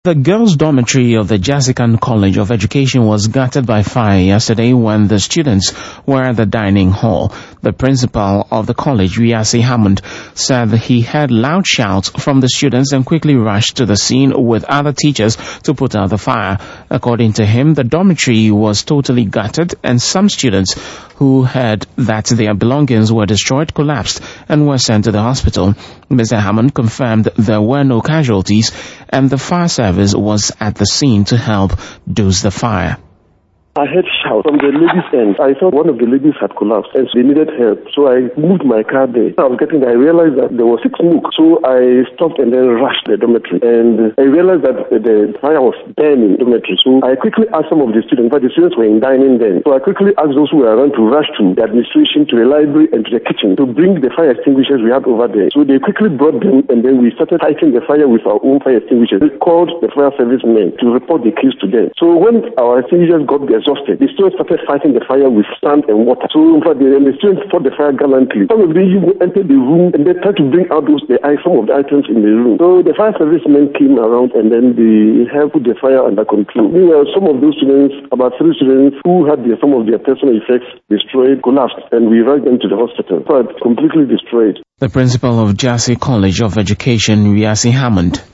The girls' dormitory of the Jasikan College of Education was gutted by fire yesterday when the students were at the dining hall. The principal of the college, Wiase Hammond, said he heard loud shouts from the students and quickly rushed to the scene with other teachers to put out the fire. According to him, the dormitory was totally gutted and some students who heard that their belongings were destroyed collapsed and were sent to the hospital. Mr. Hammond confirmed there were no casualties and the fire service was at the scene to help douse the fire. I heard shouts from the ladies' end. I thought one of the ladies had collapsed and they needed help. So I moved my car there. I realized that there was thick smoke. So I stopped and then rushed the dormitory. And I realized that the fire was burning the dormitory. So I quickly asked some of the students, but the students were in dining then. So I quickly asked those who were around to rush to the administration, to the library and to the kitchen to bring the fire extinguishers we had over there. So they quickly brought them and then we started fighting the fire with our own fire extinguishers. We called the fire service men to report the case to them. So when our extinguishers got exhausted, the students started fighting the fire with sand and water. So in fact, the students fought the fire gallantly. Some of them even entered the room and they tried to bring out some of the items in the room. So the fire service men came around and then they helped put the fire under control. Meanwhile, some of those students, about 3 students who had some of their personal effects destroyed, collapsed, and we rushed them to the hospital. But completely destroyed. The principal of Jasi College of Education, Wiase Hammond.